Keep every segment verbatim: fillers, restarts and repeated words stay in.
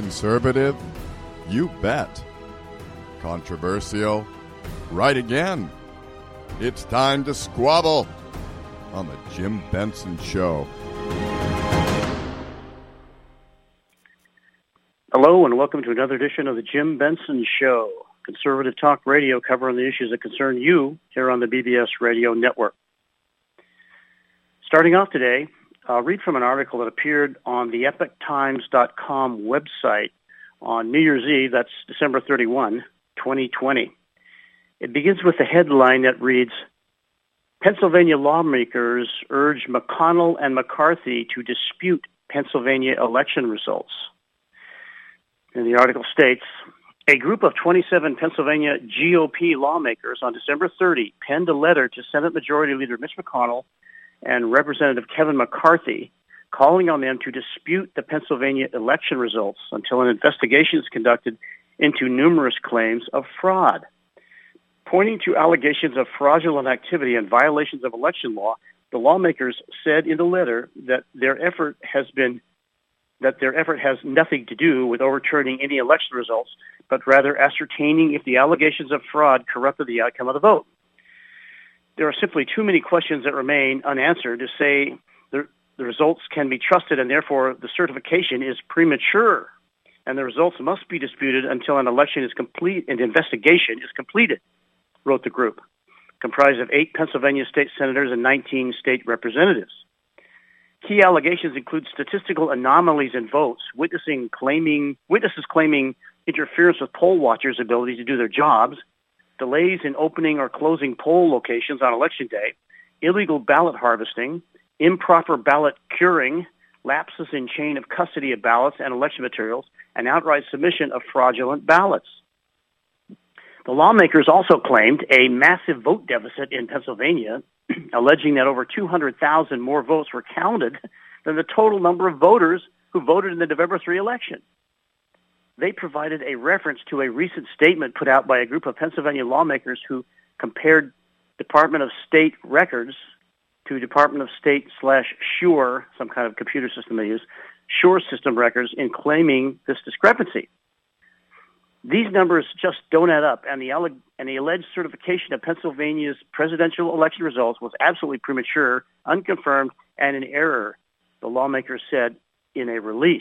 Conservative? You bet. Controversial? Right again. It's time to squabble on the Jim Benson Show. Hello and welcome to another edition of the Jim Benson Show, conservative talk radio covering the issues that concern you here on the B B S Radio Network. Starting off today, I'll read from an article that appeared on the epoch times dot com website on New Year's Eve, that's December thirty-first, twenty twenty. It begins with a headline that reads, Pennsylvania lawmakers urge McConnell and McCarthy to dispute Pennsylvania election results. And the article states, a group of twenty-seven Pennsylvania G O P lawmakers on December thirtieth penned a letter to Senate Majority Leader Mitch McConnell and Representative Kevin McCarthy, calling on them to dispute the Pennsylvania election results until an investigation is conducted into numerous claims of fraud. Pointing to allegations of fraudulent activity and violations of election law, the lawmakers said in the letter that their effort has been that their effort has nothing to do with overturning any election results, but rather ascertaining if the allegations of fraud corrupted the outcome of the vote. There are simply too many questions that remain unanswered to say the, the results can be trusted, and therefore the certification is premature, and the results must be disputed until an election is complete and investigation is completed, wrote the group, comprised of eight Pennsylvania state senators and nineteen state representatives. Key allegations include statistical anomalies in votes, witnessing claiming, witnesses claiming interference with poll watchers' ability to do their jobs, delays in opening or closing poll locations on Election Day, illegal ballot harvesting, improper ballot curing, lapses in chain of custody of ballots and election materials, and outright submission of fraudulent ballots. The lawmakers also claimed a massive vote deficit in Pennsylvania, alleging that over two hundred thousand more votes were counted than the total number of voters who voted in the November third election. They provided a reference to a recent statement put out by a group of Pennsylvania lawmakers who compared Department of State records to Department of State slash SURE, some kind of computer system they use, SURE system records in claiming this discrepancy. These numbers just don't add up, and the, alleg- and the alleged certification of Pennsylvania's presidential election results was absolutely premature, unconfirmed, and in error, the lawmakers said in a release.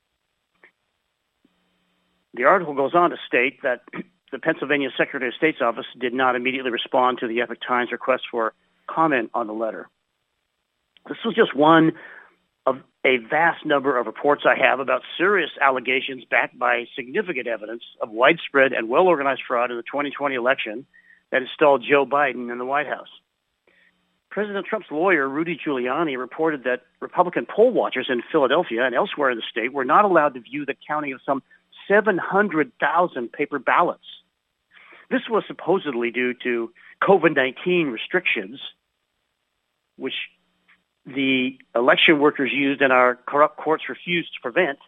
The article goes on to state that the Pennsylvania Secretary of State's office did not immediately respond to the Epoch Times request for comment on the letter. This was just one of a vast number of reports I have about serious allegations backed by significant evidence of widespread and well-organized fraud in the twenty twenty election that installed Joe Biden in the White House. President Trump's lawyer, Rudy Giuliani, reported that Republican poll watchers in Philadelphia and elsewhere in the state were not allowed to view the counting of some seven hundred thousand paper ballots. This was supposedly due to COVID nineteen restrictions, which the election workers used and our corrupt courts refused to prevent,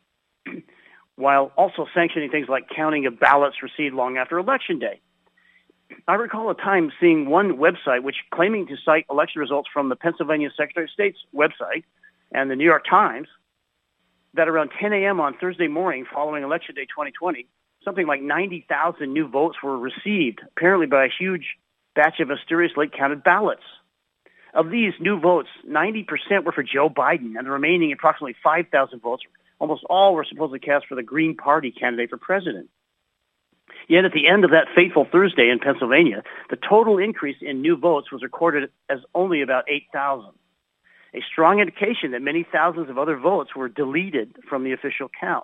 while also sanctioning things like counting of ballots received long after Election Day. I recall a time seeing one website which claiming to cite election results from the Pennsylvania Secretary of State's website and the New York Times, that around ten a.m. on Thursday morning following Election Day twenty twenty, something like ninety thousand new votes were received, apparently by a huge batch of mysterious late-counted ballots. Of these new votes, ninety percent were for Joe Biden, and the remaining approximately five thousand votes, almost all were supposedly cast for the Green Party candidate for president. Yet at the end of that fateful Thursday in Pennsylvania, the total increase in new votes was recorded as only about eight thousand. A strong indication that many thousands of other votes were deleted from the official count.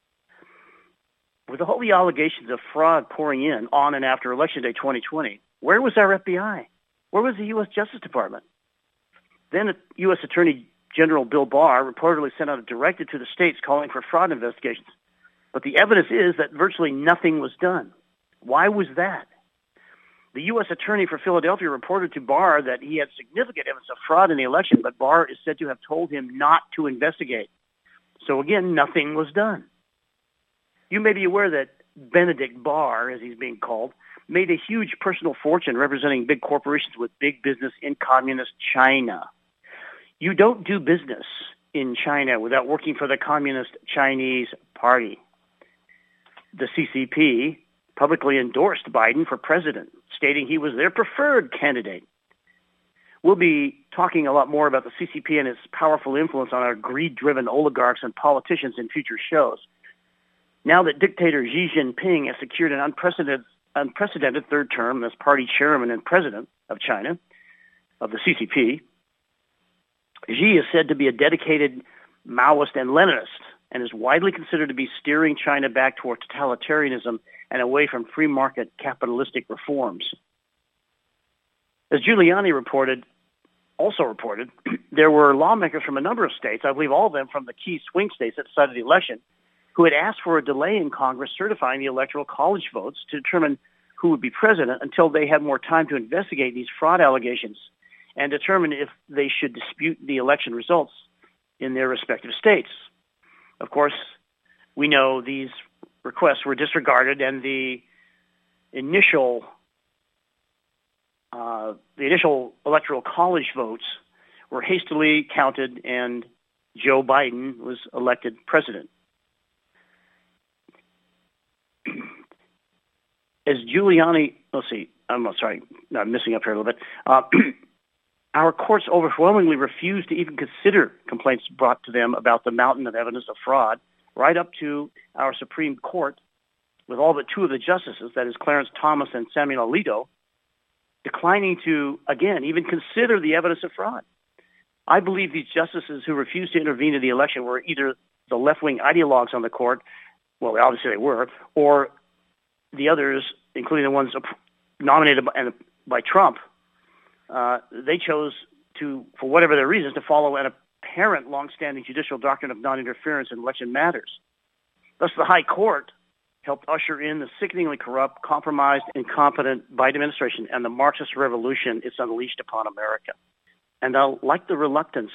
With all the allegations of fraud pouring in on and after Election Day twenty twenty, where was our F B I? Where was the U S Justice Department? Then U S Attorney General Bill Barr reportedly sent out a directive to the states calling for fraud investigations. But the evidence is that virtually nothing was done. Why was that? The U S Attorney for Philadelphia reported to Barr that he had significant evidence of fraud in the election, but Barr is said to have told him not to investigate. So again, nothing was done. You may be aware that Benedict Barr, as he's being called, made a huge personal fortune representing big corporations with big business in communist China. You don't do business in China without working for the Communist Chinese Party. The C C P publicly endorsed Biden for president, stating he was their preferred candidate. We'll be talking a lot more about the C C P and its powerful influence on our greed-driven oligarchs and politicians in future shows. Now that dictator Xi Jinping has secured an unprecedented, unprecedented third term as party chairman and president of China, of the C C P, Xi is said to be a dedicated Maoist and Leninist and is widely considered to be steering China back toward totalitarianism and away from free market capitalistic reforms. As Giuliani reported, also reported, there were lawmakers from a number of states, I believe all of them from the key swing states that decided the election, who had asked for a delay in Congress certifying the Electoral College votes to determine who would be president until they had more time to investigate these fraud allegations and determine if they should dispute the election results in their respective states. Of course, we know these requests were disregarded, and the initial uh, the initial Electoral College votes were hastily counted, and Joe Biden was elected president. As Giuliani, let's see, I'm sorry, I'm missing up here a little bit. Uh, Our courts overwhelmingly refused to even consider complaints brought to them about the mountain of evidence of fraud, right up to our Supreme Court, with all but two of the justices, that is Clarence Thomas and Samuel Alito, declining to, again, even consider the evidence of fraud. I believe these justices who refused to intervene in the election were either the left-wing ideologues on the court, well, obviously they were, or the others, including the ones nominated by, by Trump, Uh, they chose to, for whatever their reasons, to follow an apparent long-standing judicial doctrine of non-interference in election matters. Thus, the High Court helped usher in the sickeningly corrupt, compromised, incompetent Biden administration and the Marxist revolution it's unleashed upon America. And uh, like the reluctance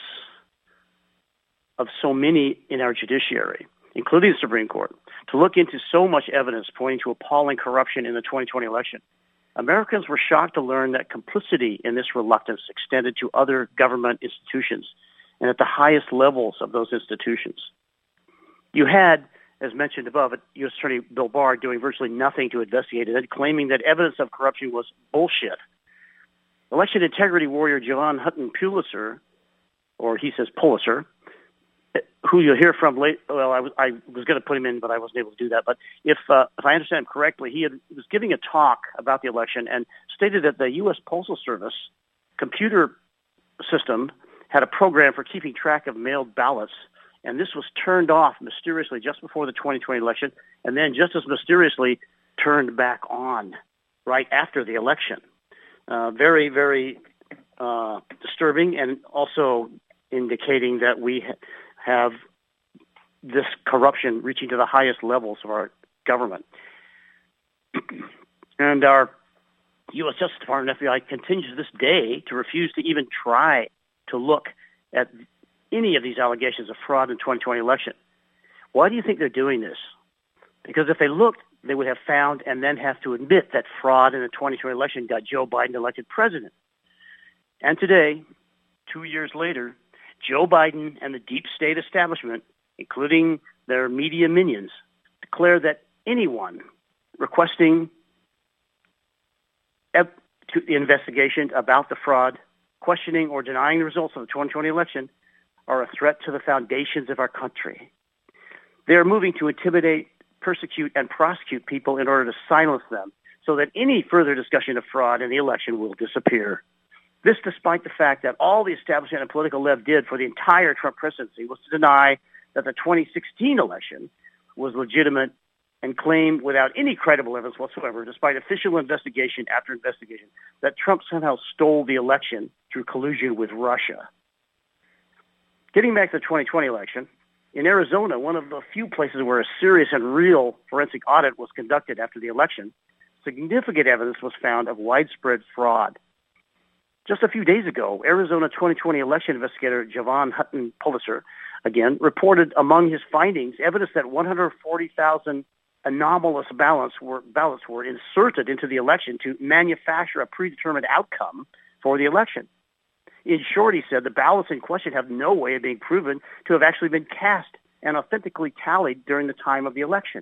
of so many in our judiciary, including the Supreme Court, to look into so much evidence pointing to appalling corruption in the twenty twenty election, Americans were shocked to learn that complicity in this reluctance extended to other government institutions and at the highest levels of those institutions. You had, as mentioned above, U S Attorney Bill Barr doing virtually nothing to investigate it, claiming that evidence of corruption was bullshit. Election integrity warrior Javon Hutton Pulitzer, or he says Pulitzer, who you'll hear from late. Well, I was, I was going to put him in, but I wasn't able to do that. But if uh, if I understand him correctly, he, had, he was giving a talk about the election and stated that the U S Postal Service computer system had a program for keeping track of mailed ballots, and this was turned off mysteriously just before the twenty twenty election, and then just as mysteriously turned back on right after the election. Uh, very, very uh, disturbing, and also indicating that we ha- have this corruption reaching to the highest levels of our government. And our U S Justice Department, F B I, continues to this day to refuse to even try to look at any of these allegations of fraud in the twenty twenty election. Why do you think they're doing this? Because if they looked, they would have found and then have to admit that fraud in the twenty twenty election got Joe Biden elected president. And today, two years later, Joe Biden and the deep state establishment, including their media minions, declare that anyone requesting to the investigation about the fraud, questioning or denying the results of the twenty twenty election are a threat to the foundations of our country. They are moving to intimidate, persecute, and prosecute people in order to silence them so that any further discussion of fraud in the election will disappear. This despite the fact that all the establishment and political left did for the entire Trump presidency was to deny that the twenty sixteen election was legitimate and claimed without any credible evidence whatsoever, despite official investigation after investigation, that Trump somehow stole the election through collusion with Russia. Getting back to the twenty twenty election, in Arizona, one of the few places where a serious and real forensic audit was conducted after the election, significant evidence was found of widespread fraud. Just a few days ago, Arizona twenty twenty election investigator Javon Hutton Pulitzer, again, reported among his findings evidence that one hundred forty thousand anomalous ballots were, ballots were inserted into the election to manufacture a predetermined outcome for the election. In short, he said, the ballots in question have no way of being proven to have actually been cast and authentically tallied during the time of the election.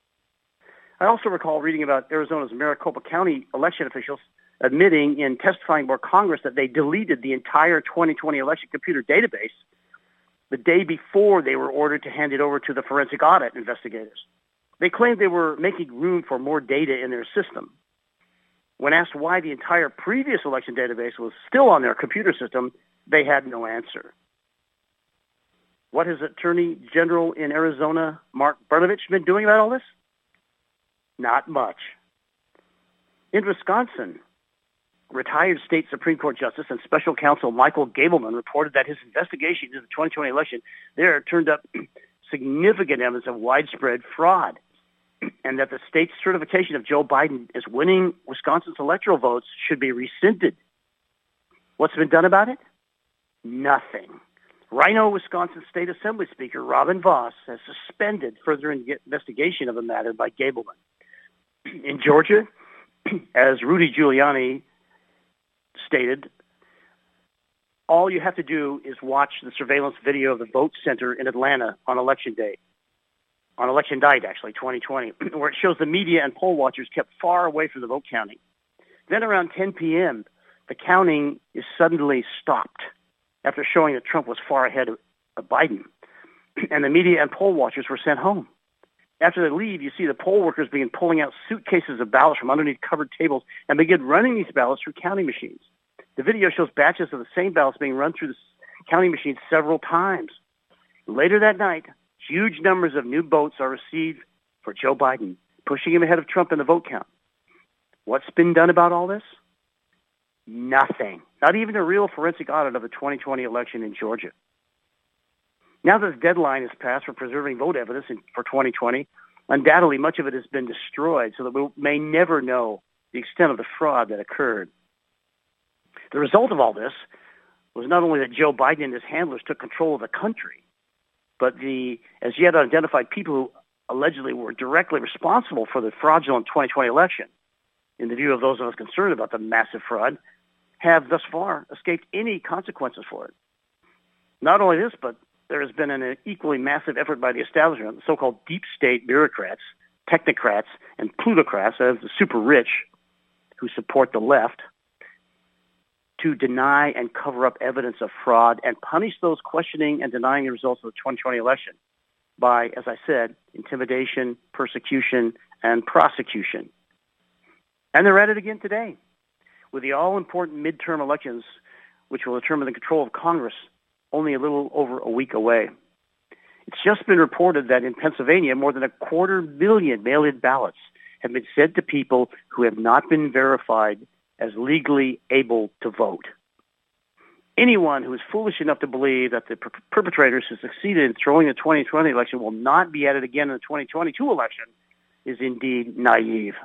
I also recall reading about Arizona's Maricopa County election officials admitting in testifying before Congress that they deleted the entire twenty twenty election computer database the day before they were ordered to hand it over to the forensic audit investigators. They claimed they were making room for more data in their system. When asked why the entire previous election database was still on their computer system, they had no answer. What has Attorney General in Arizona, Mark Brnovich, been doing about all this? Not much. In Wisconsin, retired state Supreme Court Justice and Special Counsel Michael Gableman reported that his investigation into the twenty twenty election there turned up significant evidence of widespread fraud, and that the state's certification of Joe Biden as winning Wisconsin's electoral votes should be rescinded. What's been done about it? Nothing. Rhino, Wisconsin State Assembly Speaker Robin Vos has suspended further investigation of the matter by Gableman. In Georgia, as Rudy Giuliani stated, all you have to do is watch the surveillance video of the vote center in Atlanta on election day, on election night, actually, twenty twenty, where it shows the media and poll watchers kept far away from the vote counting. Then around ten p.m., the counting is suddenly stopped after showing that Trump was far ahead of, of Biden, and the media and poll watchers were sent home. After they leave, you see the poll workers begin pulling out suitcases of ballots from underneath covered tables and begin running these ballots through counting machines. The video shows batches of the same ballots being run through the counting machines several times. Later that night, huge numbers of new votes are received for Joe Biden, pushing him ahead of Trump in the vote count. What's been done about all this? Nothing. Not even a real forensic audit of the twenty twenty election in Georgia. Now that the deadline has passed for preserving vote evidence in, for twenty twenty, undoubtedly much of it has been destroyed so that we may never know the extent of the fraud that occurred. The result of all this was not only that Joe Biden and his handlers took control of the country, but the as yet unidentified people who allegedly were directly responsible for the fraudulent twenty twenty election, in the view of those of us concerned about the massive fraud, have thus far escaped any consequences for it. Not only this, but there has been an equally massive effort by the establishment, the so-called deep state bureaucrats, technocrats, and plutocrats, as the super rich who support the left, to deny and cover up evidence of fraud and punish those questioning and denying the results of the twenty twenty election by, as I said, intimidation, persecution, and prosecution. And they're at it again today, with the all-important midterm elections, which will determine the control of Congress, only a little over a week away. It's just been reported that in Pennsylvania, more than a quarter million mail-in ballots have been sent to people who have not been verified as legally able to vote. Anyone who is foolish enough to believe that the per- perpetrators who succeeded in throwing the twenty twenty election will not be at it again in the twenty twenty-two election is indeed naive.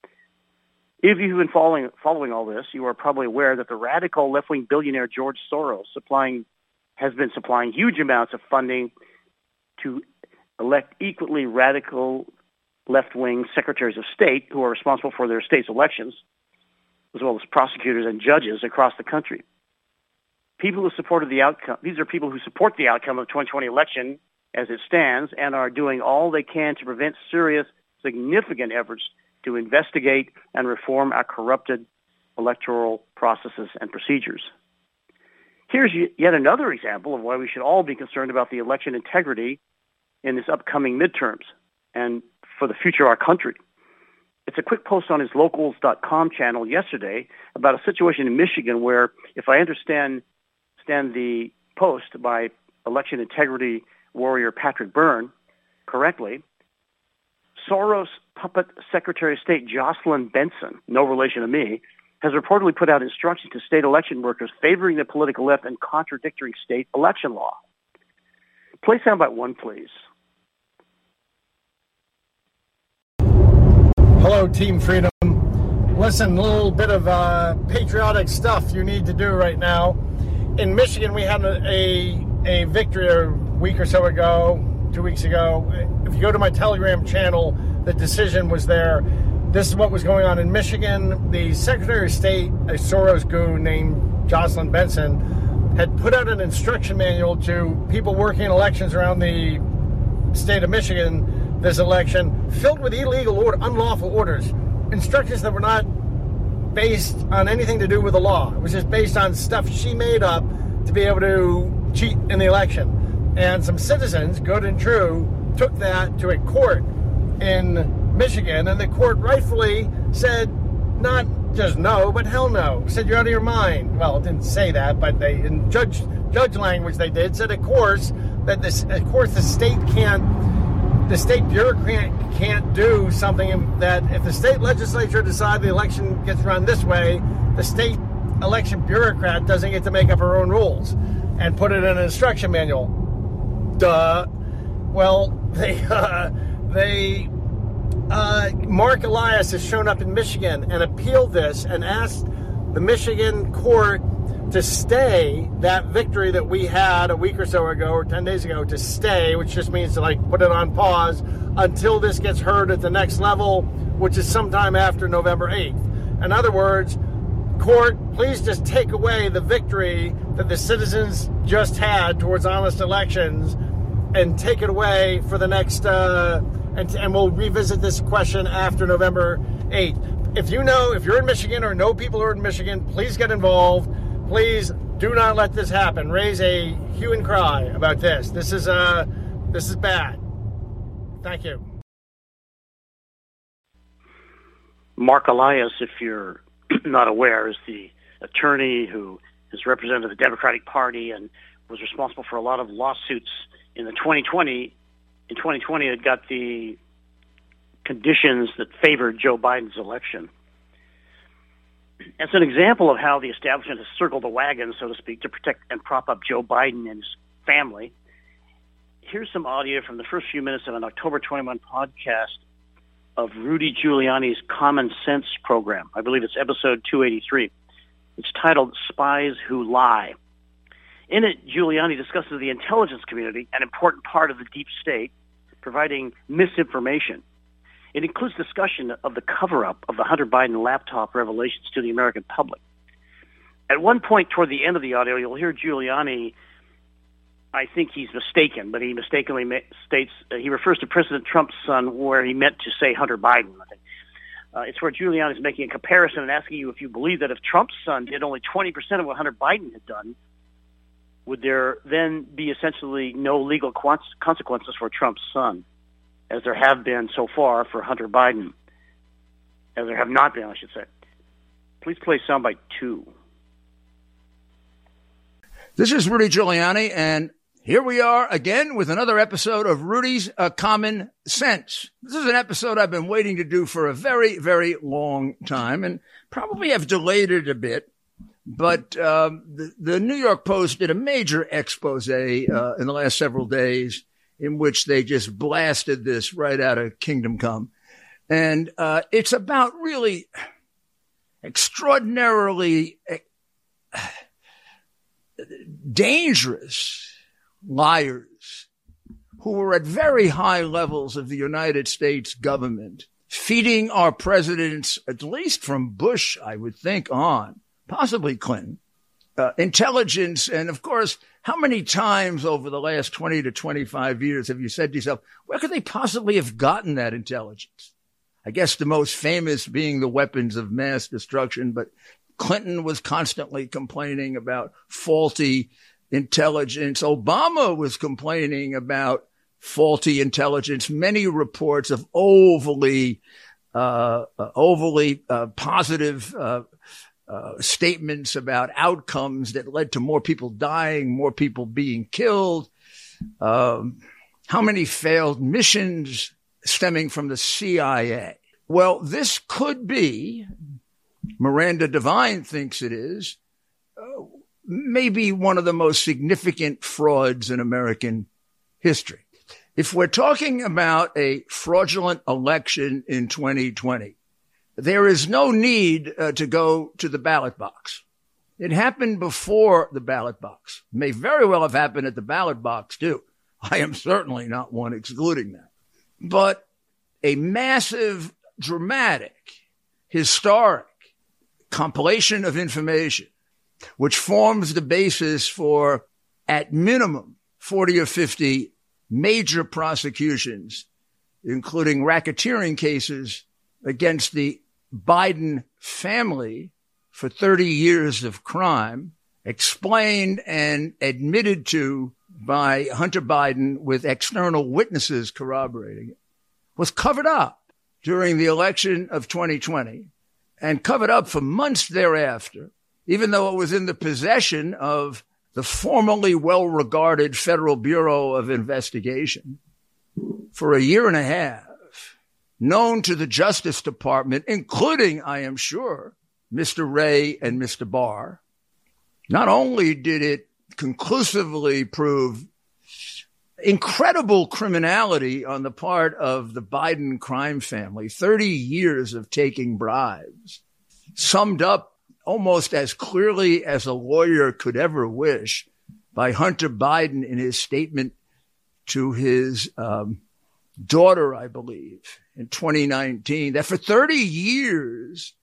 If you've been following, following all this, you are probably aware that the radical left-wing billionaire George Soros supplying, has been supplying huge amounts of funding to elect equally radical left-wing secretaries of state who are responsible for their state's elections, as well as prosecutors and judges across the country. People who supported the outcome, these are people who support the outcome of the twenty twenty election as it stands and are doing all they can to prevent serious, significant efforts to investigate and reform our corrupted electoral processes and procedures. Here's yet another example of why we should all be concerned about the election integrity in this upcoming midterms and for the future of our country. It's a quick post on his locals dot com channel yesterday about a situation in Michigan where, if I understand, understand the post by election integrity warrior Patrick Byrne correctly, Soros puppet Secretary of State Jocelyn Benson, no relation to me, has reportedly put out instructions to state election workers favoring the political left and contradicting state election law. Play soundbite one, please. Hello, Team Freedom. Listen, a little bit of uh, patriotic stuff you need to do right now. In Michigan, we had a, a, a victory a week or so ago, two weeks ago. If you go to my Telegram channel, the decision was there. This is what was going on in Michigan. The Secretary of State, a Soros goon named Jocelyn Benson, had put out an instruction manual to people working in elections around the state of Michigan this election, filled with illegal order, unlawful orders, instructions that were not based on anything to do with the law. It was just based on stuff she made up to be able to cheat in the election. And some citizens, good and true, took that to a court in Michigan, and the court rightfully said not just no, but hell no. Said you're out of your mind. Well, it didn't say that, but they, in judge judge language they did, said of course that this, of course the state can't, the state bureaucrat can't do something that if the state legislature decide the election gets run this way, the state election bureaucrat doesn't get to make up her own rules and put it in an instruction manual. Duh. Well, they, uh, they, uh, Mark Elias has shown up in Michigan and appealed this and asked the Michigan court to stay that victory that we had a week or so ago, or ten days ago, to stay, which just means to like put it on pause until this gets heard at the next level, which is sometime after November eighth. In other words, court, please just take away the victory that the citizens just had towards honest elections and take it away for the next, uh, and, and we'll revisit this question after November eighth. If you know, if you're in Michigan or know people who are in Michigan, please get involved. Please do not let this happen. Raise a hue and cry about this. This is, uh, this is bad. Thank you. Mark Elias, if you're not aware, is the attorney who has represented the Democratic Party and was responsible for a lot of lawsuits in the twenty twenty. In twenty twenty, it got the conditions that favored Joe Biden's election. As an example of how the establishment has circled the wagon, so to speak, to protect and prop up Joe Biden and his family, here's some audio from the first few minutes of an October twenty-first podcast of Rudy Giuliani's Common Sense program. I believe it's episode two eighty-three. It's titled Spies Who Lie. In it, Giuliani discusses the intelligence community, an important part of the deep state, providing misinformation. It includes discussion of the cover-up of the Hunter Biden laptop revelations to the American public. At one point toward the end of the audio, you'll hear Giuliani, I think he's mistaken, but he mistakenly ma- states, uh, he refers to President Trump's son where he meant to say Hunter Biden, I think. Uh, it's where Giuliani is making a comparison and asking you if you believe that if Trump's son did only twenty percent of what Hunter Biden had done, would there then be essentially no legal consequences for Trump's son, as there have been so far for Hunter Biden, as there have not been, I should say. Please play soundbite two. This is Rudy Giuliani, and here we are again with another episode of Rudy's uh, Common Sense. This is an episode I've been waiting to do for a very, very long time, and probably have delayed it a bit. But um, the, the New York Post did a major expose uh, in the last several days, in which they just blasted this right out of Kingdom Come. And uh, it's about really extraordinarily uh, dangerous liars who were at very high levels of the United States government, feeding our presidents, at least from Bush, I would think, on, possibly Clinton, uh, intelligence. And, of course, how many times over the last twenty to twenty-five years have you said to yourself, where could they possibly have gotten that intelligence? I guess the most famous being the weapons of mass destruction, but Clinton was constantly complaining about faulty intelligence. Obama was complaining about faulty intelligence. Many reports of overly, uh, uh overly uh, positive uh Uh, statements about outcomes that led to more people dying, more people being killed. Um, how many failed missions stemming from the C I A? Well, this could be, Miranda Devine thinks it is, uh, maybe one of the most significant frauds in American history. If we're talking about a fraudulent election in twenty twenty, there is no need uh, to go to the ballot box. It happened before the ballot box. It may very well have happened at the ballot box, too. I am certainly not one excluding that. But a massive, dramatic, historic compilation of information, which forms the basis for, at minimum, forty or fifty major prosecutions, including racketeering cases against the Biden family for thirty years of crime, explained and admitted to by Hunter Biden with external witnesses corroborating it, was covered up during the election of twenty twenty and covered up for months thereafter, even though it was in the possession of the formerly well-regarded Federal Bureau of Investigation for a year and a half, known to the Justice Department, including, I am sure, Mister Wray and Mister Barr. Not only did it conclusively prove incredible criminality on the part of the Biden crime family, thirty years of taking bribes, summed up almost as clearly as a lawyer could ever wish by Hunter Biden in his statement to his um, daughter, I believe, in twenty nineteen, that for thirty years,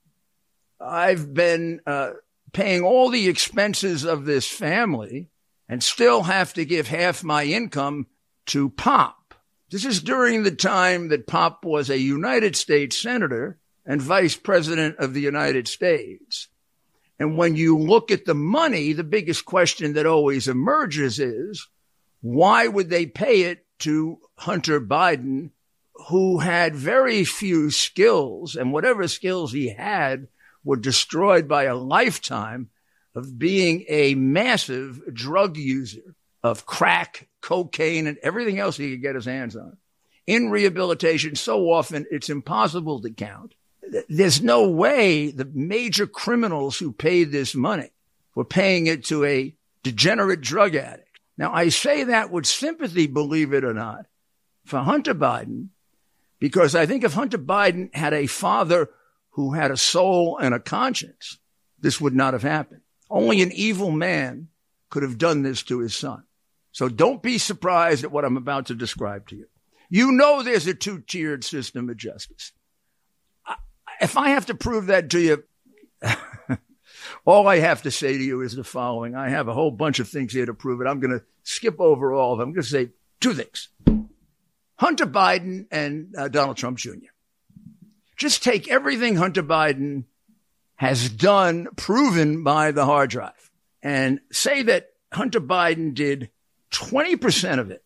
I've been uh, paying all the expenses of this family and still have to give half my income to Pop. This is during the time that Pop was a United States senator and vice president of the United States. And when you look at the money, the biggest question that always emerges is, why would they pay it to Hunter Biden, who had very few skills, and whatever skills he had were destroyed by a lifetime of being a massive drug user of crack, cocaine, and everything else he could get his hands on. In rehabilitation, so often it's impossible to count. There's no way the major criminals who paid this money were paying it to a degenerate drug addict. Now, I say that with sympathy, believe it or not, for Hunter Biden, because I think if Hunter Biden had a father who had a soul and a conscience, this would not have happened. Only an evil man could have done this to his son. So don't be surprised at what I'm about to describe to you. You know there's a two-tiered system of justice. If I have to prove that to you, all I have to say to you is the following. I have a whole bunch of things here to prove it. I'm going to skip over all of them. I'm going to say two things. Hunter Biden and uh, Donald Trump Junior Just take everything Hunter Biden has done, proven by the hard drive, and say that Hunter Biden did twenty percent of it,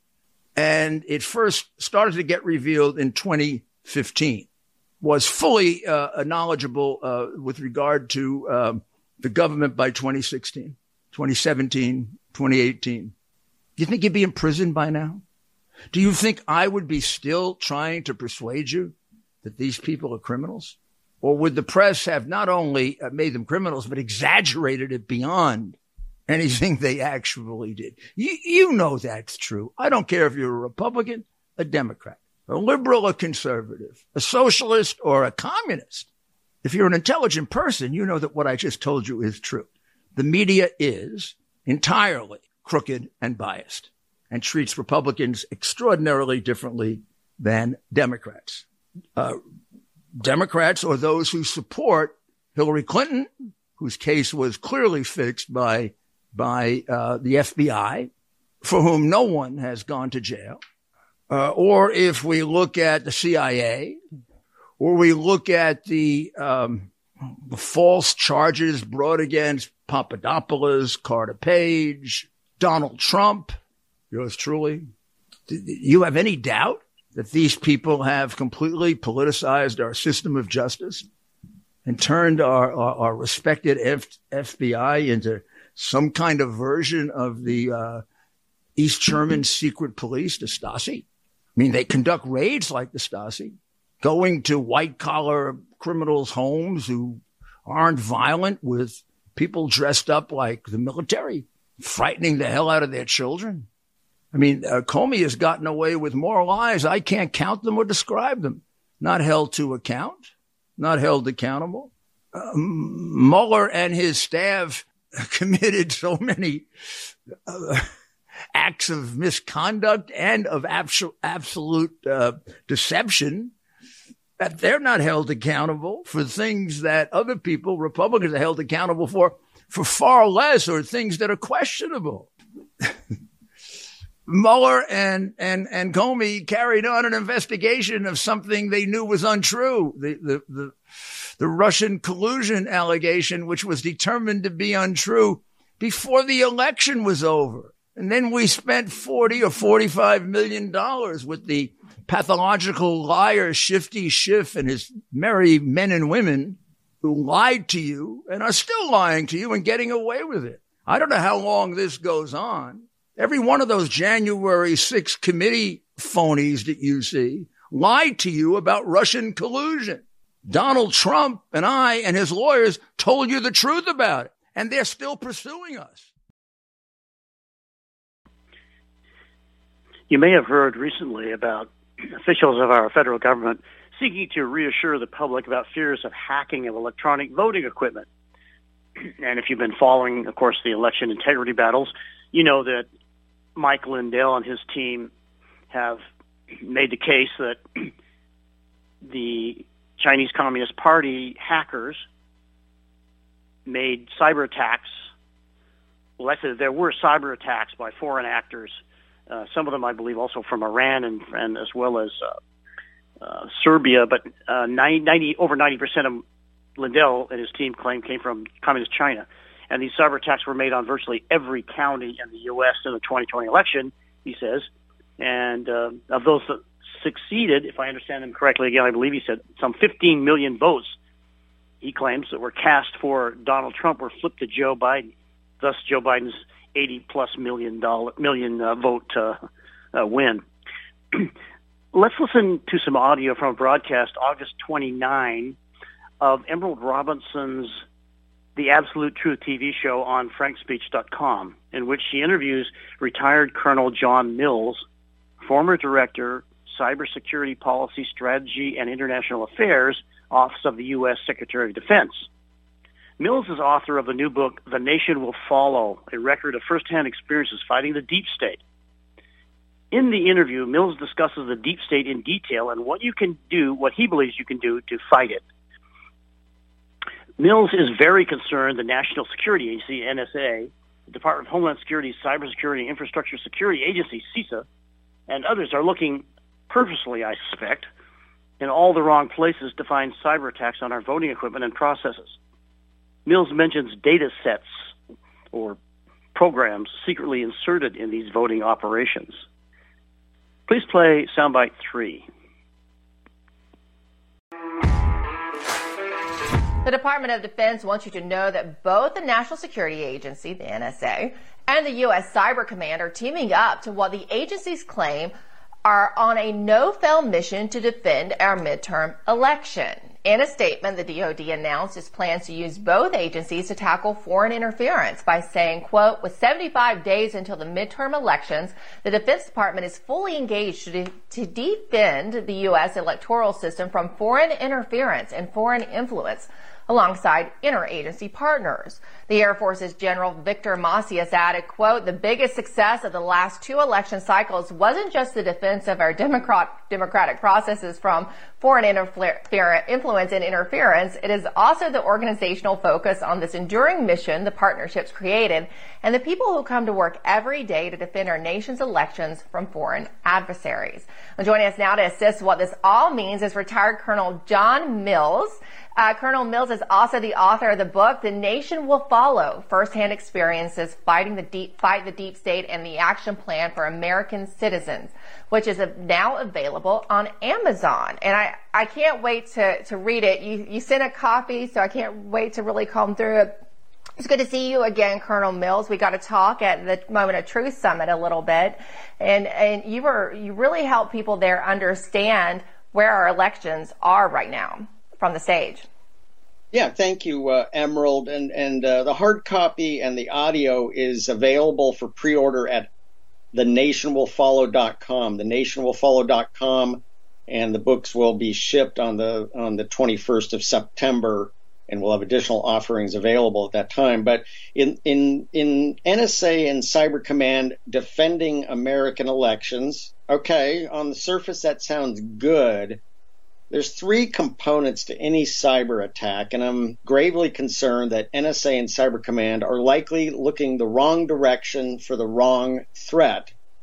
and it first started to get revealed in twenty fifteen. Was fully uh, knowledgeable uh, with regard to uh, the government by twenty sixteen, twenty seventeen, twenty eighteen. Do you think he'd be in prison by now? Do you think I would be still trying to persuade you that these people are criminals? Or would the press have not only made them criminals, but exaggerated it beyond anything they actually did? You, you know that's true. I don't care if you're a Republican, a Democrat, a liberal, a conservative, a socialist, or a communist. If you're an intelligent person, you know that what I just told you is true. The media is entirely crooked and biased and treats Republicans extraordinarily differently than Democrats. Uh, Democrats, or those who support Hillary Clinton, whose case was clearly fixed by, by uh, the F B I, for whom no one has gone to jail. Uh, or if we look at the C I A, or we look at the, um, the false charges brought against Papadopoulos, Carter Page, Donald Trump, yours truly. Do you have any doubt that these people have completely politicized our system of justice and turned our, our, our respected F, FBI into some kind of version of the uh, East German secret police, the Stasi? I mean, they conduct raids like the Stasi, going to white-collar criminals' homes who aren't violent with people dressed up like the military, frightening the hell out of their children. I mean, uh, Comey has gotten away with more lies. I can't count them or describe them. Not held to account, not held accountable. Uh, Mueller and his staff committed so many uh, acts of misconduct and of abso- absolute uh, deception that they're not held accountable for things that other people, Republicans, are held accountable for, for far less, or things that are questionable. Mueller and, and, and Comey carried on an investigation of something they knew was untrue. The, the, the, the Russian collusion allegation, which was determined to be untrue before the election was over. And then we spent forty or forty-five million dollars with the pathological liar Shifty Schiff and his merry men and women who lied to you and are still lying to you and getting away with it. I don't know how long this goes on. Every one of those January sixth committee phonies that you see lied to you about Russian collusion. Donald Trump and I and his lawyers told you the truth about it, and they're still pursuing us. You may have heard recently about officials of our federal government seeking to reassure the public about fears of hacking of electronic voting equipment. And if you've been following, of course, the election integrity battles, you know that Mike Lindell and his team have made the case that the Chinese Communist Party hackers made cyber attacks. Well, actually, there were cyber attacks by foreign actors. Uh, some of them, I believe, also from Iran and, and as well as uh, uh, Serbia. But uh, ninety, ninety, over ninety percent of Lindell and his team claim came from Communist China. And these cyber attacks were made on virtually every county in the U S in the twenty twenty election, he says. And uh, of those that succeeded, if I understand him correctly, again, I believe he said some fifteen million votes, he claims, that were cast for Donald Trump were flipped to Joe Biden. Thus, Joe Biden's eighty plus million dollar million uh, vote uh, uh, win. Let's listen to some audio from a broadcast August twenty-ninth of Emerald Robinson's The Absolute Truth T V show on frank speech dot com, in which she interviews retired Colonel John Mills, former director, Cybersecurity Policy, Strategy, and International Affairs, Office of the U S Secretary of Defense. Mills is author of the new book, The Nation Will Follow, a record of firsthand experiences fighting the deep state. In the interview, Mills discusses the deep state in detail and what you can do, what he believes you can do to fight it. Mills is very concerned the National Security Agency, N S A, the Department of Homeland Security's Cybersecurity and Infrastructure Security Agency, CISA, and others are looking purposely, I suspect, in all the wrong places to find cyber attacks on our voting equipment and processes. Mills mentions data sets or programs secretly inserted in these voting operations. Please play soundbite three. The Department of Defense wants you to know that both the National Security Agency, the N S A, and the U S Cyber Command are teaming up to what the agencies claim are on a no-fail mission to defend our midterm election. In a statement, the D O D announced its plans to use both agencies to tackle foreign interference by saying, quote, with seventy-five days until the midterm elections, the Defense Department is fully engaged to, de- to defend the U S electoral system from foreign interference and foreign influence alongside interagency partners. The Air Force's General Victor Macias added, quote, the biggest success of the last two election cycles wasn't just the defense of our democrat, democratic processes from foreign interfer- influence and interference. It is also the organizational focus on this enduring mission the partnerships created and the people who come to work every day to defend our nation's elections from foreign adversaries. And joining us now to assist what this all means is retired Colonel John Mills. Uh, Colonel Mills is also the author of the book, The Nation Will Follow, Firsthand Experiences Fighting the Deep, Fight the Deep State and the Action Plan for American Citizens, which is now available on Amazon. And I, I can't wait to, to read it. You, you sent a copy, so I can't wait to really comb through it. It's good to see you again, Colonel Mills. We got to talk at the Moment of Truth Summit a little bit. And, and you were, you really helped people there understand where our elections are right now from the stage. Yeah, thank you, uh, Emerald. And, and uh, the hard copy and the audio is available for pre-order at the nation will follow dot com, the nation will follow dot com, and the books will be shipped on the on the twenty-first of September, and we'll have additional offerings available at that time. But in in in N S A and Cyber Command defending American elections, okay, on the surface that sounds good. There's three components to any cyber attack, and I'm gravely concerned that N S A and Cyber Command are likely looking the wrong direction for the wrong threat.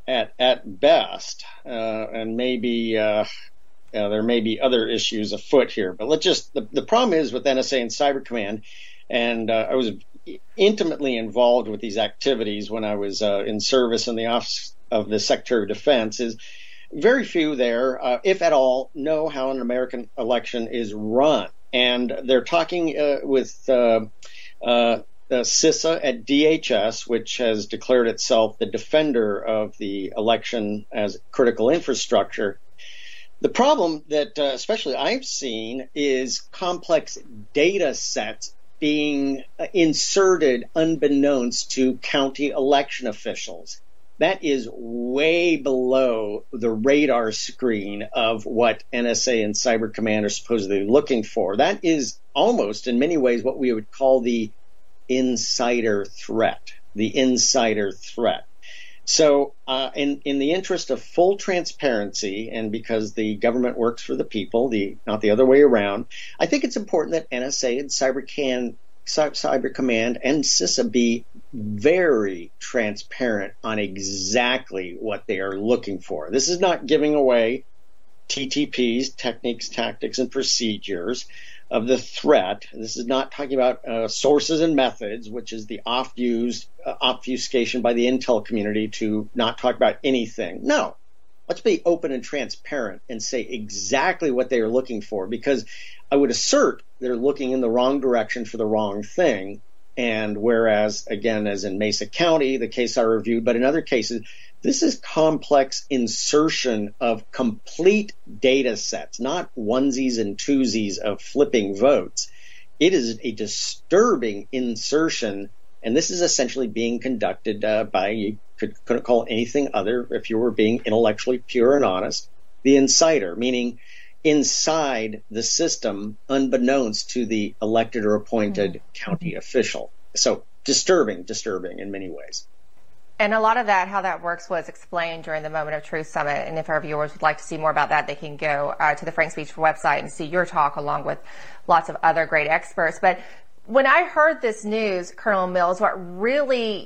at at best, uh, and maybe uh, uh, there may be other issues afoot here. But let's just the, the problem is with N S A and Cyber Command, and uh, I was intimately involved with these activities when I was uh, in service in the Office of the Secretary of Defense. Is very few there, uh, if at all, know how an American election is run, and they're talking uh, with uh, uh, the CISA at D H S, which has declared itself the defender of the election as critical infrastructure. The problem that uh, especially I've seen is complex data sets being inserted unbeknownst to county election officials. That is way below the radar screen of what N S A and Cyber Command are supposedly looking for. That is almost, in many ways, what we would call the insider threat, the insider threat. So uh, in, in the interest of full transparency, and because the government works for the people, the not the other way around, I think it's important that N S A and Cyber, Can, Cyber Command and CISA be very transparent on exactly what they are looking for. This is not giving away T T Ps, techniques, tactics, and procedures of the threat. This is not talking about uh, sources and methods, which is the oft-used uh, obfuscation by the intel community to not talk about anything. No, let's be open and transparent and say exactly what they are looking for, because I would assert they're looking in the wrong direction for the wrong thing. And whereas, again, as in Mesa County, the case I reviewed, but in other cases, this is complex insertion of complete data sets, not onesies and twosies of flipping votes. It is a disturbing insertion, and this is essentially being conducted uh, by, you could, couldn't call it anything other, if you were being intellectually pure and honest, the insider, meaning inside the system, unbeknownst to the elected or appointed mm-hmm. county official. So disturbing, disturbing in many ways. And a lot of that, how that works, was explained during the Moment of Truth Summit. And if our viewers would like to see more about that, they can go uh, to the Frank Speech website and see your talk along with lots of other great experts. But when I heard this news, Colonel Mills, what really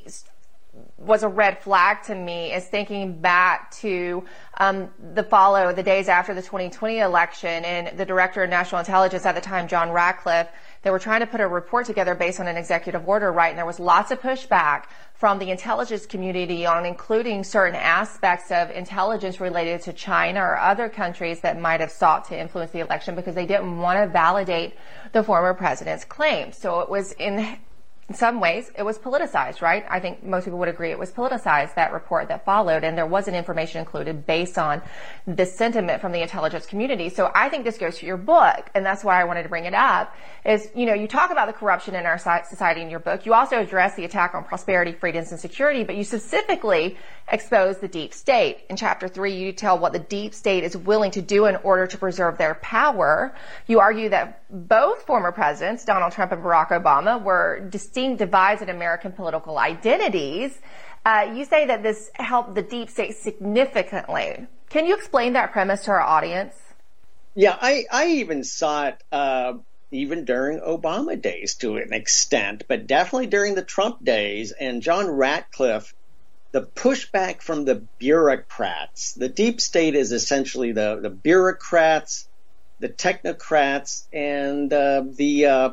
was a red flag to me is thinking back to um, the follow, the days after the twenty twenty election, and the Director of National Intelligence at the time, John Ratcliffe, they were trying to put a report together based on an executive order, right? And there was lots of pushback from the intelligence community on including certain aspects of intelligence related to China or other countries that might have sought to influence the election because they didn't want to validate the former president's claims. So it was in In some ways, it was politicized, right? I think most people would agree it was politicized, that report that followed, and there wasn't information included based on the sentiment from the intelligence community. So I think this goes to your book, and that's why I wanted to bring it up, is, you know, you talk about the corruption in our society in your book. You also address the attack on prosperity, freedoms, and security, but you specifically expose the deep state. In chapter three, you tell what the deep state is willing to do in order to preserve their power. You argue that both former presidents, Donald Trump and Barack Obama, were distinct divides in American political identities. Uh, you say that this helped the deep state significantly. Can you explain that premise to our audience? Yeah, I, I even saw it uh, even during Obama days to an extent, but definitely during the Trump days. And John Ratcliffe, the pushback from the bureaucrats, the deep state is essentially the, the bureaucrats, the technocrats, and uh, the uh,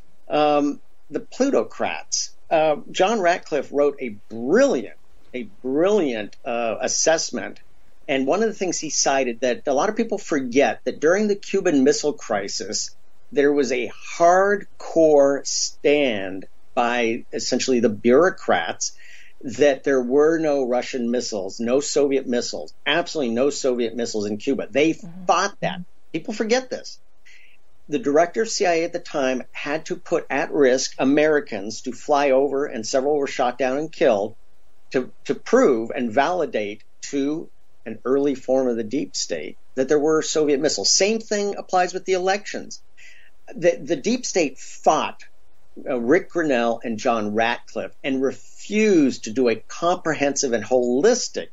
um, the plutocrats. Uh, John Ratcliffe wrote a brilliant, a brilliant uh, assessment. And one of the things he cited that a lot of people forget, that during the Cuban Missile Crisis, there was a hardcore stand by essentially the bureaucrats that there were no Russian missiles, no Soviet missiles, absolutely no Soviet missiles in Cuba. They mm-hmm. fought that. People forget this. The director of C I A at the time had to put at risk Americans to fly over, and several were shot down and killed, to, to prove and validate to an early form of the deep state that there were Soviet missiles. Same thing applies with the elections. The, the deep state fought uh, Rick Grinnell and John Ratcliffe and refused to do a comprehensive and holistic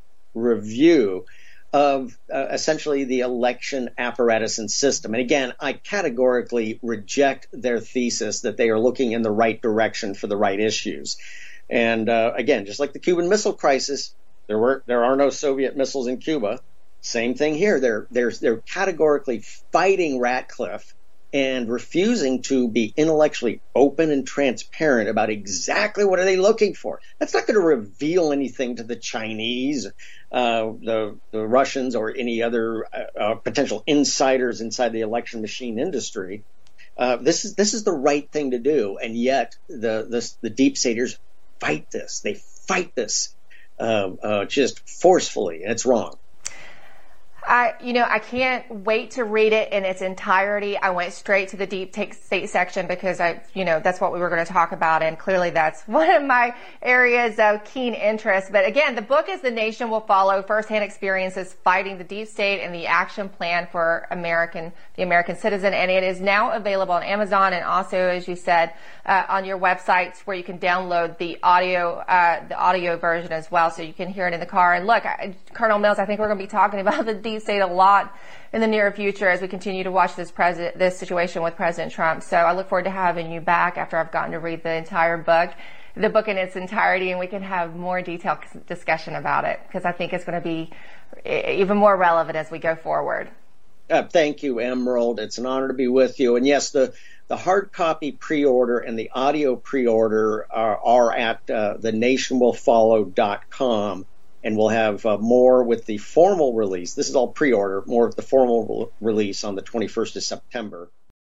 review of uh, essentially the election apparatus and system. And again, I categorically reject their thesis that they are looking in the right direction for the right issues. And uh, again, just like the Cuban Missile Crisis, There were there are no Soviet missiles in Cuba. Same thing here. They're they're they're categorically fighting Ratcliffe and refusing to be intellectually open and transparent about exactly what are they looking for. That's not going to reveal anything to the Chinese, uh, the the Russians, or any other uh, uh, potential insiders inside the election machine industry. Uh, this is this is the right thing to do, and yet the the, the deep staters fight this. They fight this uh, uh, just forcefully, and it's wrong. I, you know, I can't wait to read it in its entirety. I went straight to the deep state section because I, you know, that's what we were going to talk about. And clearly that's one of my areas of keen interest. But again, the book is The Nation Will Follow, Firsthand Experiences Fighting the Deep State and the Action Plan for American, the American Citizen. And it is now available on Amazon and also, as you said, uh, on your websites where you can download the audio, uh, the audio version as well. So you can hear it in the car. And look, I, Colonel Mills, I think we're going to be talking about the deep state a lot in the near future as we continue to watch this president, this situation with President Trump. So I look forward to having you back after I've gotten to read the entire book, the book in its entirety, and we can have more detailed discussion about it because I think it's going to be even more relevant as we go forward. Uh, thank you, Emerald. It's an honor to be with you. And yes, the, the hard copy pre-order and the audio pre-order are, are at uh, the nation will follow dot com. And we'll have uh, more with the formal release. This is all pre-order, more of the formal re- release on the twenty-first of September.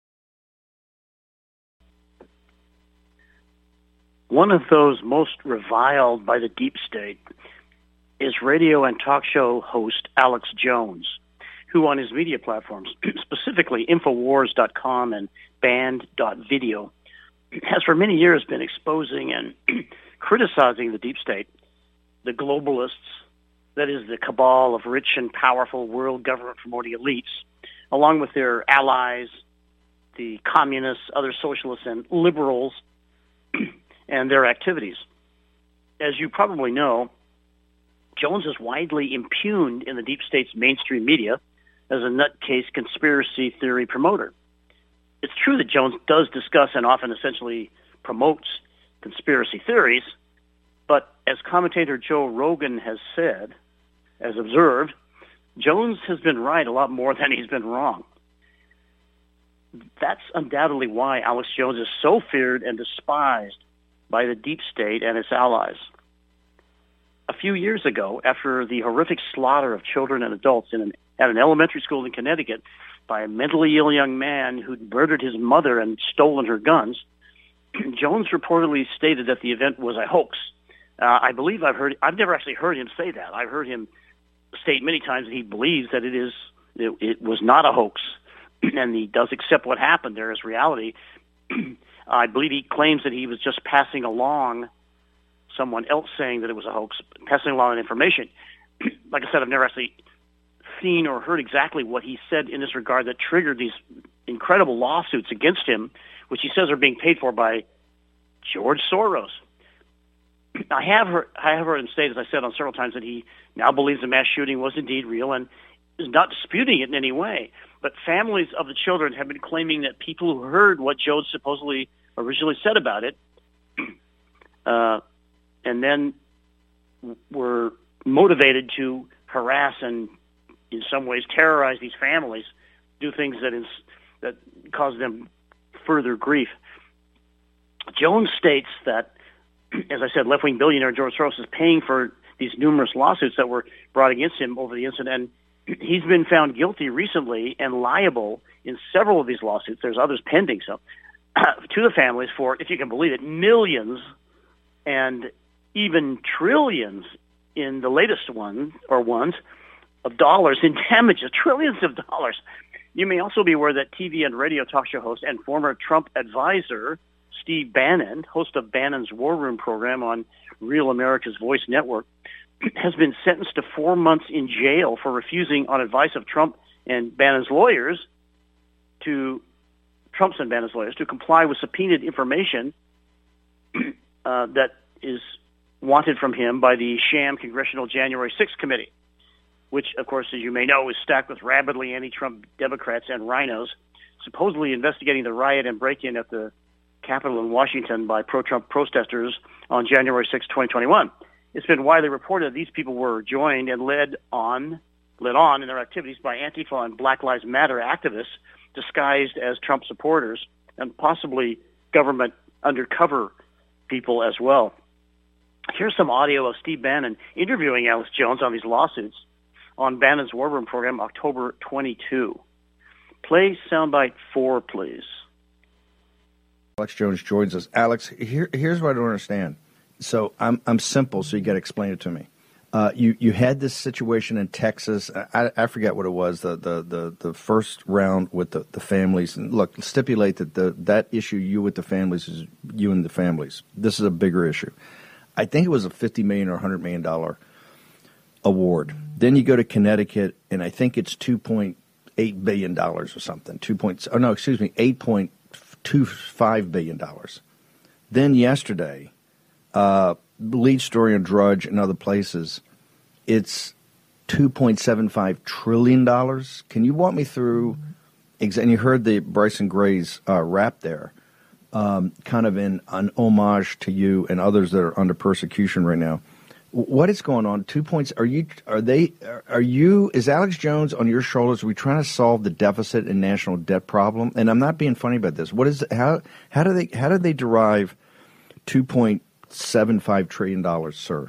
One of those most reviled by the deep state is radio and talk show host Alex Jones, who on his media platforms, specifically Infowars dot com and Band dot video, has for many years been exposing and criticizing the deep state, the globalists, that is the cabal of rich and powerful world government-promoting elites, along with their allies, the communists, other socialists, and liberals, and their activities. As you probably know, Jones is widely impugned in the deep state's mainstream media as a nutcase conspiracy theory promoter. It's true that Jones does discuss and often essentially promotes conspiracy theories, but as commentator Joe Rogan has said, as observed, Jones has been right a lot more than he's been wrong. That's undoubtedly why Alex Jones is so feared and despised by the deep state and its allies. A few years ago, after the horrific slaughter of children and adults in an, at an elementary school in Connecticut by a mentally ill young man who'd murdered his mother and stolen her guns, Jones reportedly stated that the event was a hoax. Uh, I believe I've heard, I've never actually heard him say that. I've heard him state many times that he believes that it is, it, it was not a hoax, and he does accept what happened there as reality. I believe he claims that he was just passing along someone else saying that it was a hoax, passing along information. Like I said, I've never actually seen or heard exactly what he said in this regard that triggered these incredible lawsuits against him, which he says are being paid for by George Soros. I have heard, I have heard him state, as I said on several times, that he now believes the mass shooting was indeed real and is not disputing it in any way. But families of the children have been claiming that people who heard what Jones supposedly originally said about it, uh, and then were motivated to harass and, in some ways, terrorize these families, do things that is that cause them further grief. Jones states that, as I said, left-wing billionaire George Soros is paying for these numerous lawsuits that were brought against him over the incident. And he's been found guilty recently and liable in several of these lawsuits. There's others pending, so uh, to the families for, if you can believe it, millions and even trillions in the latest one or ones of dollars in damages, trillions of dollars. You may also be aware that T V and radio talk show host and former Trump advisor Steve Bannon, host of Bannon's War Room program on Real America's Voice Network, has been sentenced to four months in jail for refusing, on advice of Trump and Bannon's lawyers, to Trump's and Bannon's lawyers to comply with subpoenaed information uh, that is wanted from him by the sham Congressional January sixth Committee, which, of course, as you may know, is stacked with rabidly anti-Trump Democrats and rhinos, supposedly investigating the riot and break-in at the Capitol in Washington by pro-Trump protesters on January sixth, twenty twenty-one. It's been widely reported that these people were joined and led on, led on in their activities by Antifa and Black Lives Matter activists disguised as Trump supporters and possibly government undercover people as well. Here's some audio of Steve Bannon interviewing Alex Jones on these lawsuits on Bannon's War Room program, October twenty-second. Play soundbite four, please. Alex Jones joins us. Alex, here, here's what I don't understand. So I'm I'm simple, so you got to explain it to me. Uh, you you had this situation in Texas. I, I forget what it was. The the the, the first round with the, the families. And look, stipulate that the that issue you with the families is you and the families. This is a bigger issue. I think it was a fifty million dollars or one hundred million dollars award. Then you go to Connecticut, and I think it's two point eight billion dollars or something. Two point oh no, excuse me, eight point two five billion dollars. Then yesterday. Uh, lead story on Drudge and other places, it's two point seven five trillion dollars. Can you walk me through, and you heard the Bryson Gray's uh, rap there, um, kind of in an homage to you and others that are under persecution right now. What is going on? Two points. Are you, are they, are you, is Alex Jones on your shoulders? Are we trying to solve the deficit and national debt problem? And I'm not being funny about this. What is, how, how do they, how do they derive two point seven five trillion dollars, sir?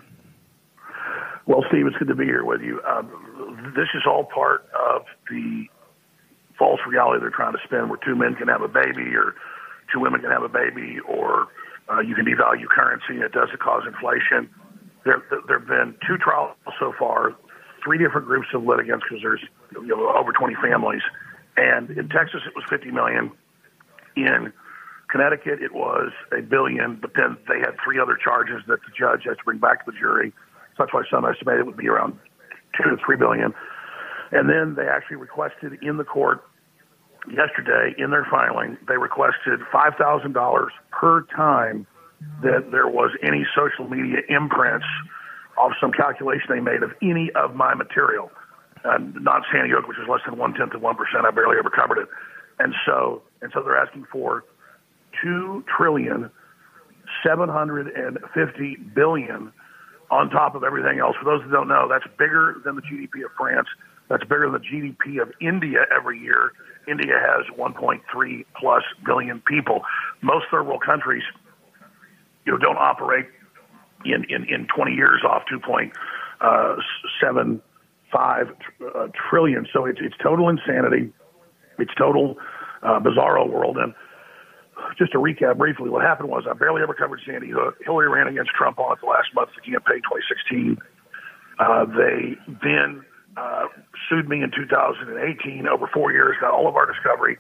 Well, Steve, it's good to be here with you. Um, this is all part of the false reality they're trying to spin, where two men can have a baby, or two women can have a baby, or uh, you can devalue currency and it doesn't cause inflation. There, there have been two trials so far, three different groups of litigants, because there's you know, over twenty families. And in Texas, it was fifty million dollars. In Connecticut, it was a billion, but then they had three other charges that the judge has to bring back to the jury. So that's why some estimate it would be around two to three billion. And then they actually requested in the court yesterday, in their filing, they requested five thousand dollars per time that there was any social media imprints of some calculation they made of any of my material. Uh, not Sandy Hook, which is less than one tenth of one percent. I barely ever covered it. And so, and so they're asking for two trillion seven hundred fifty billion on top of everything else. For those that don't know, that's bigger than the G D P of France. That's bigger than the G D P of India every year. India has one point three plus billion people. Most third world countries, you know, don't operate in, in, in twenty years off two point seven five uh, trillion. So it's, it's total insanity. It's total uh, bizarro world. And just to recap briefly, what happened was I barely ever covered Sandy Hook. Hillary ran against Trump on it the last month of the campaign, twenty sixteen. Uh, they then uh, sued me in two thousand eighteen, over four years, got all of our discovery,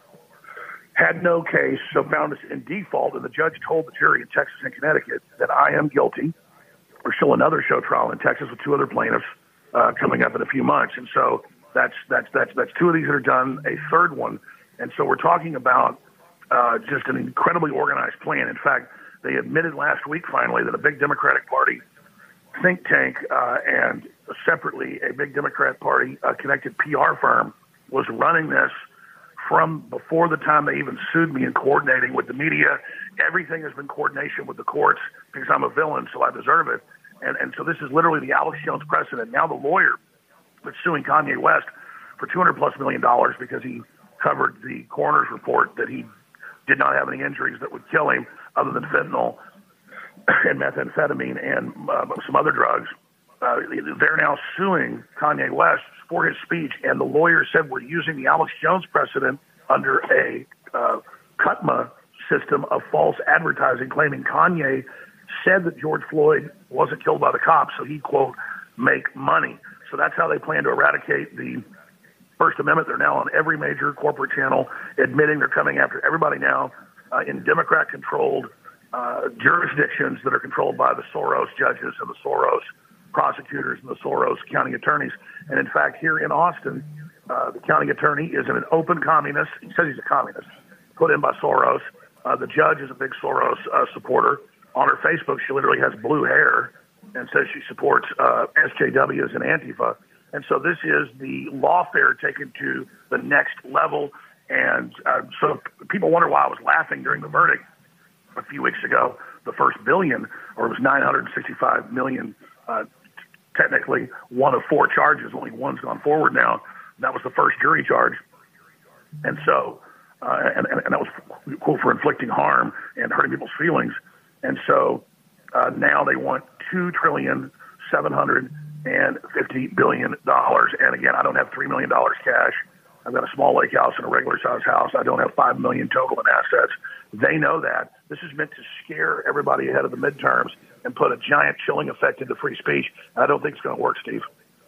had no case, so found us in default, and the judge told the jury in Texas and Connecticut that I am guilty. There's still another show trial in Texas with two other plaintiffs uh, coming up in a few months, and so that's that's that's that's two of these that are done, a third one, and so we're talking about Uh, just an incredibly organized plan. In fact, they admitted last week finally that a big Democratic Party think tank uh, and separately a big Democrat Party uh, connected P R firm was running this from before the time they even sued me and coordinating with the media. Everything has been coordination with the courts because I'm a villain, so I deserve it. And, and so this is literally the Alex Jones precedent. Now the lawyer that's suing Kanye West for two hundred plus million dollars because he covered the coroner's report that he did not have any injuries that would kill him other than fentanyl and methamphetamine and uh, some other drugs. Uh, they're now suing Kanye West for his speech, and the lawyer said we're using the Alex Jones precedent under a uh, C U T M A system of false advertising, claiming Kanye said that George Floyd wasn't killed by the cops, so he, quote, make money. So that's how they plan to eradicate the First Amendment. They're now on every major corporate channel admitting they're coming after everybody now uh, in Democrat-controlled uh, jurisdictions that are controlled by the Soros judges and the Soros prosecutors and the Soros county attorneys. And in fact, here in Austin, uh, the county attorney is an open communist. He says he's a communist, put in by Soros. Uh, the judge is a big Soros uh, supporter. On her Facebook, she literally has blue hair and says she supports uh, S J Ws and Antifa. And so this is the lawfare taken to the next level. And uh, so people wonder why I was laughing during the verdict a few weeks ago. The first billion, or it was nine hundred sixty-five million uh, technically one of four charges. Only one's gone forward now. That was the first jury charge. And so, uh, and, and, and that was, quote, for inflicting harm and hurting people's feelings. And so uh, now they want two trillion seven hundred fifty billion dollars. And again, I don't have three million dollars cash. I've got a small lake house and a regular size house. I don't have five million dollars total in assets. They know that. This is meant to scare everybody ahead of the midterms and put a giant chilling effect into free speech. I don't think it's going to work, Steve.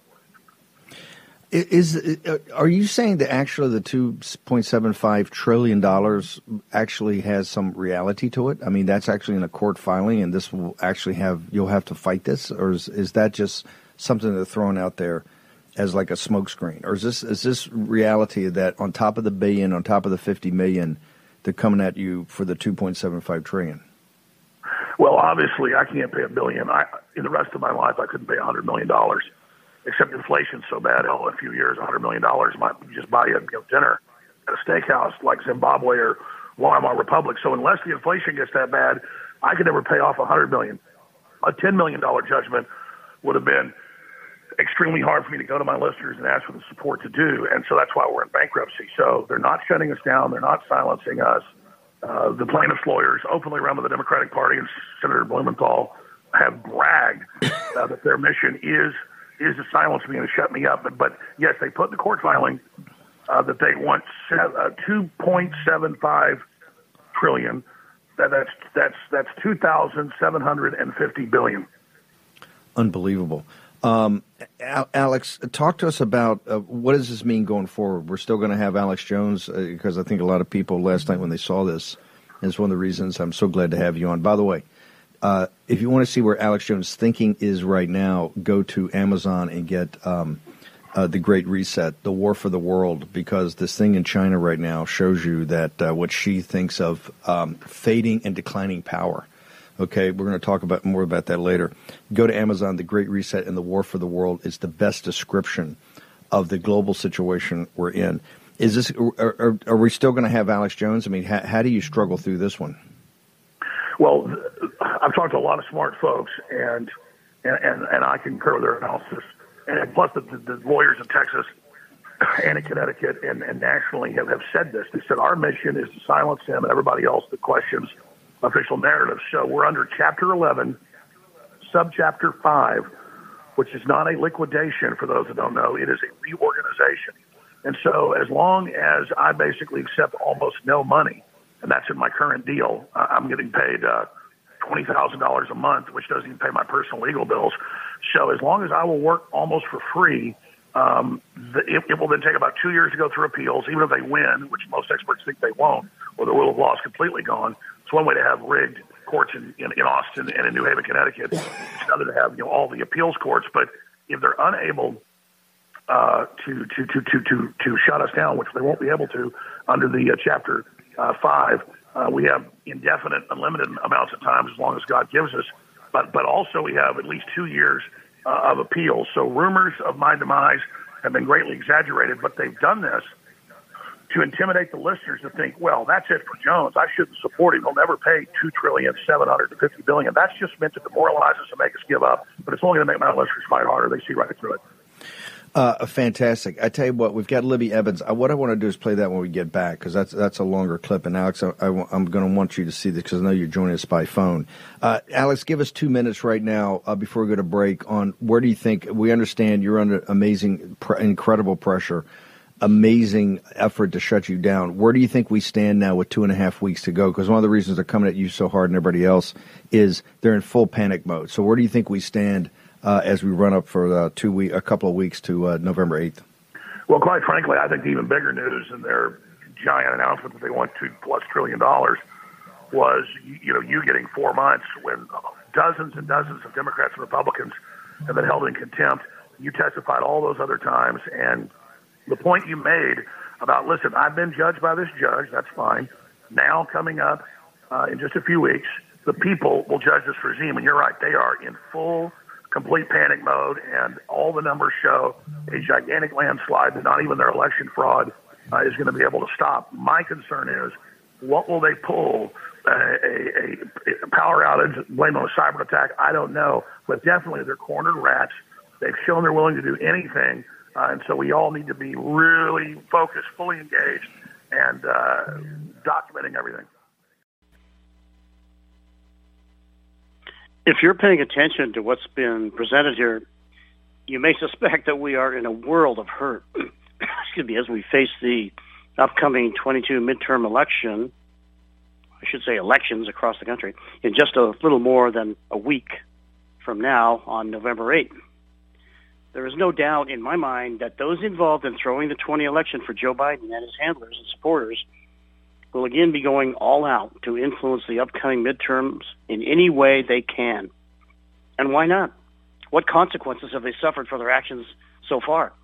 Is are you saying that actually the two point seven five trillion dollars actually has some reality to it? I mean, that's actually in a court filing, and this will actually have you'll have to fight this, or is, is that just something they're throwing out there as like a smokescreen, or is this is this reality that on top of the billion, on top of the fifty million, they're coming at you for the two point seven five trillion? Well, obviously, I can't pay a billion. I, in the rest of my life, I couldn't pay a hundred million dollars. Except inflation's so bad, hell, in a few years, a hundred million dollars might just buy you, you know, dinner at a steakhouse like Zimbabwe or Weimar Republic. So unless the inflation gets that bad, I could never pay off a hundred million. A ten million dollar judgment would have been extremely hard for me to go to my listeners and ask for the support to do, and so that's why we're in bankruptcy. So they're not shutting us down. They're not silencing us. Uh, the plaintiffs' lawyers, openly run by the Democratic Party and Senator Blumenthal, have bragged uh, that their mission is is to silence me and to shut me up. But, but yes, they put in the court filing uh, that they want uh, two point seven five trillion. That, that's that's that's two thousand seven hundred fifty billion. Unbelievable. Um, Alex, talk to us about uh, what does this mean going forward? We're still going to have Alex Jones uh, because I think a lot of people last night when they saw this, and it's one of the reasons I'm so glad to have you on. By the way, uh, if you want to see where Alex Jones' thinking is right now, go to Amazon and get um, uh, The Great Reset, The War for the World, because this thing in China right now shows you that uh, what Xi thinks of um, fading and declining power. Okay, we're going to talk about more about that later. Go to Amazon, The Great Reset and The War for the World. It's the best description of the global situation we're in. Is this? Are, are, are we still going to have Alex Jones? I mean, how, how do you struggle through this one? Well, I've talked to a lot of smart folks, and and, and, and I concur with their analysis. And plus, the, the, the lawyers in Texas and in Connecticut and, and nationally have, have said this. They said our mission is to silence him and everybody else that questions official narrative. So we're under Chapter eleven, Subchapter five, which is not a liquidation for those that don't know. It is a reorganization. And so as long as I basically accept almost no money, and that's in my current deal, uh, I'm getting paid uh, twenty thousand dollars a month, which doesn't even pay my personal legal bills. So as long as I will work almost for free, um, the, it, it will then take about two years to go through appeals, even if they win, which most experts think they won't, or the rule of law is completely gone. It's one way to have rigged courts in, in, in Austin and in New Haven, Connecticut. It's another to have, you know, all the appeals courts. But if they're unable uh, to, to, to, to, to, to shut us down, which they won't be able to under the uh, Chapter uh, five, uh, we have indefinite, unlimited amounts of time as long as God gives us. But, but also we have at least two years uh, of appeals. So rumors of my demise have been greatly exaggerated, but they've done this to intimidate the listeners to think, well, that's it for Jones. I shouldn't support him. He'll never pay two trillion seven hundred fifty billion dollars. That's just meant to demoralize us and make us give up. But it's only going to make my listeners fight harder. They see right through it. Uh, fantastic. I tell you what, we've got Libby Evans. Uh, what I want to do is play that when we get back, because that's that's a longer clip. And Alex, I, I, I'm going to want you to see this because I know you're joining us by phone. Uh, Alex, give us two minutes right now uh, before we go to break on where do you think, we understand you're under amazing, pr- incredible pressure. Amazing effort to shut you down. Where do you think we stand now with two and a half weeks to go? Because one of the reasons they're coming at you so hard and everybody else is they're in full panic mode. So where do you think we stand uh, as we run up for uh, two week, a couple of weeks to uh, November eighth? Well, quite frankly, I think the even bigger news in their giant announcement that they want two plus trillion dollars was, you know, you getting four months when dozens and dozens of Democrats and Republicans have been held in contempt. You testified all those other times, and the point you made about, listen, I've been judged by this judge, that's fine. Now coming up uh, in just a few weeks, the people will judge this regime. And you're right, they are in full, complete panic mode, and all the numbers show a gigantic landslide that not even their election fraud uh, is going to be able to stop. My concern is What will they pull? Uh, a, a power outage, blame on a cyber attack? I don't know. But definitely they're cornered rats. They've shown they're willing to do anything. Uh, and so we all need to be really focused, fully engaged, and uh, documenting everything. If you're paying attention to what's been presented here, you may suspect that we are in a world of hurt. Excuse me, as we face the upcoming twenty-two midterm election, I should say elections across the country, in just a little more than a week from now on November eighth. There is no doubt in my mind that those involved in throwing the twenty election for Joe Biden and his handlers and supporters will again be going all out to influence the upcoming midterms in any way they can. And why not? What consequences have they suffered for their actions so far?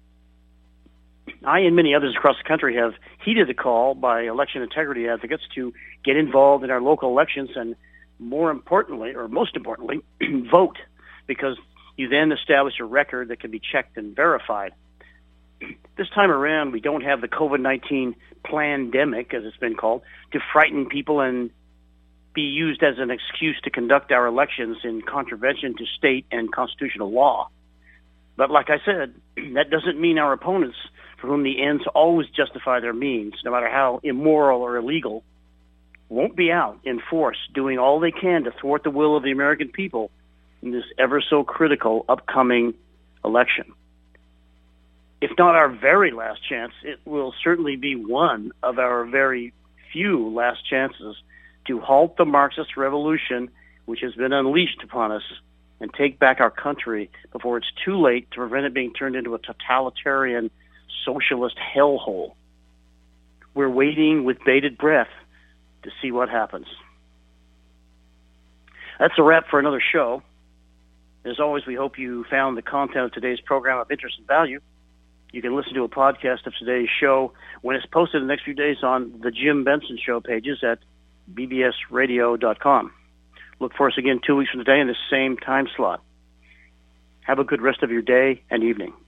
I and many others across the country have heeded the call by election integrity advocates to get involved in our local elections and, more importantly, or most importantly, vote, because you then establish a record that can be checked and verified. This time around, we don't have the COVID nineteen plandemic, as it's been called, to frighten people and be used as an excuse to conduct our elections in contravention to state and constitutional law. But like I said, that doesn't mean our opponents, for whom the ends always justify their means, no matter how immoral or illegal, won't be out in force doing all they can to thwart the will of the American people in this ever so critical upcoming election. If not our very last chance, it will certainly be one of our very few last chances to halt the Marxist revolution which has been unleashed upon us and take back our country before it's too late to prevent it being turned into a totalitarian socialist hellhole. We're waiting with bated breath to see what happens. That's a wrap for another show. As always, we hope you found the content of today's program of interest and value. You can listen to a podcast of today's show when it's posted in the next few days on the Jim Benson Show pages at b b s radio dot com. Look for us again two weeks from today in the same time slot. Have a good rest of your day and evening.